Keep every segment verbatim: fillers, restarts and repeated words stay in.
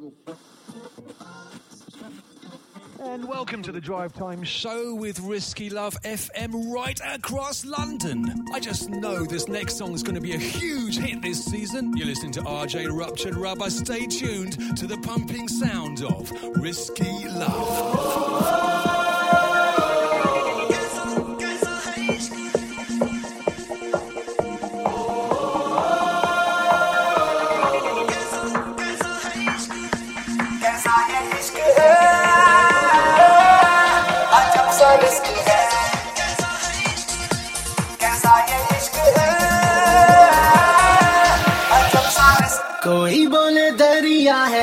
And welcome to the Drive Time Show with Risky Love F M right across London. I just know this next song is going to be a huge hit this season. You're listening to R J Ruptured Rubber. Stay tuned to the pumping sound of Risky Love. कोई बोले दरिया है,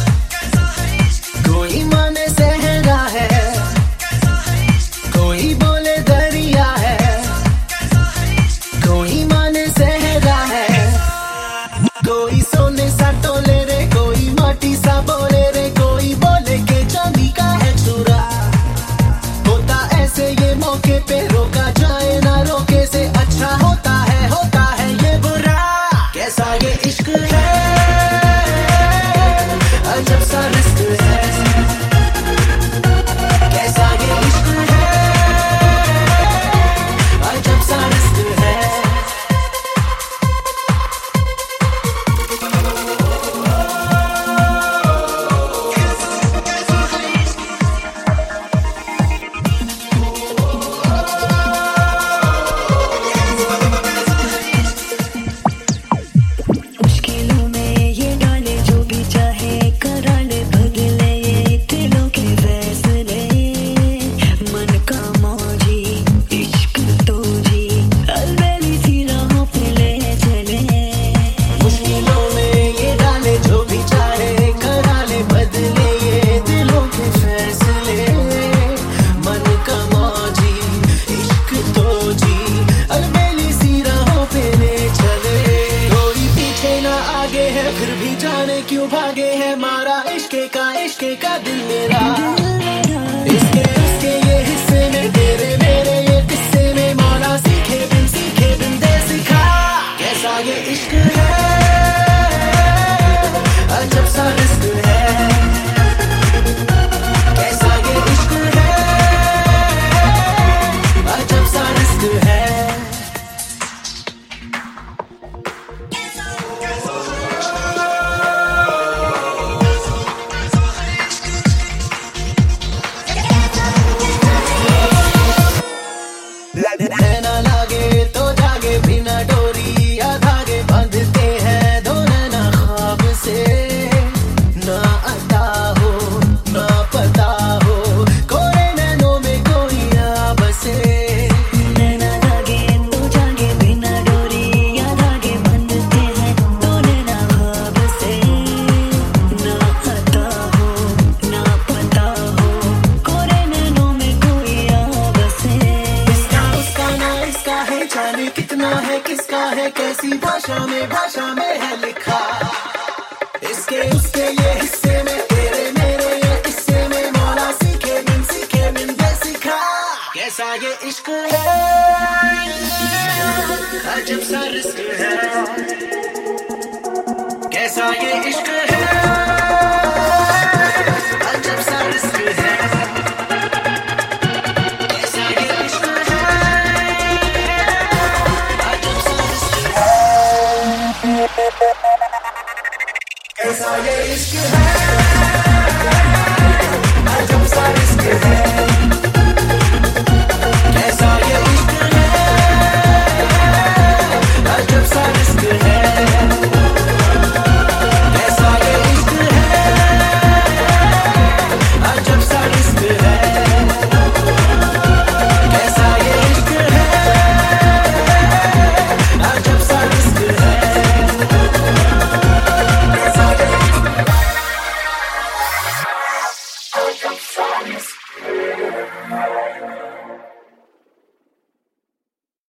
कोई माने सहरा है, कोई बोले दरिया है, कोई माने सहरा है, कोई सोने सा तोले रे, कोई माटी सा बोले रे, कोई बोले के चांदी का है चूरा। होता ऐसे ये मौके पे रोका जाए ना रोके से अच्छा होता है, होता है ये बुरा। कैसा ये इश्क है, अजब सा रिस्क है, कैसा ये इश्क है, अजब सा रिस्क है। मुश्किलों में ये डाले जो भी चाहे करा ले, बदले ये दिलों के फैसले, मन का मौजी इश्क तो जी अलबेली सी राहों पे ले चले। मुश्किलों में ये डाले जो भी चाहे करा ले, बदले ये दिलों के फैसले, मन का मौजी इश्क तो जी अलबेली सी राहों पे ले चले। कोई पीछे ना आगे है फिर भी जाने क्यों भागे है, मारा इश्के का इश्के का दिल मेरा। इसके उसके ये हिस्से में तेरे मेरे ये किस्से में, मौला सीखे बिन सीखे बिन दे सिखा। कैसा ये इश्क है, अजब सा रिस्क है, कैसा ये इश्क है, अजब सा रिस्क है। नैना लागे तो जागे बिना डोरी या धागे, बांधते हैं दो नैना ख्वाब से। ना अता हो ना पता हो, कोरे नैनों में कोई आ बसे। नैना लागे तो जागे बिना डोरी या धागे, बंधते हैं तो नैना ख्वाब से। ना आता हो ना पता हो, कोरे नैनों में कोई आ बसे। इसका उसका ना इसका है, जाने कितना है किसका है, कैसी भाषा में भाषा में है लिखा। इसके उसके ये हिस्से में तेरे मेरे ये किस्से में, मौला सीखे बिन सीखे बिन दे सिखा। कैसा ये इश्क है, अजब सा रिस्क है, कैसा ये इश्क है, अजब सा रिस्क है, कैसा ये इश्क है, अजब सा रिस्क है, कैसा ये इश्क है, अजब सा रिस्क है।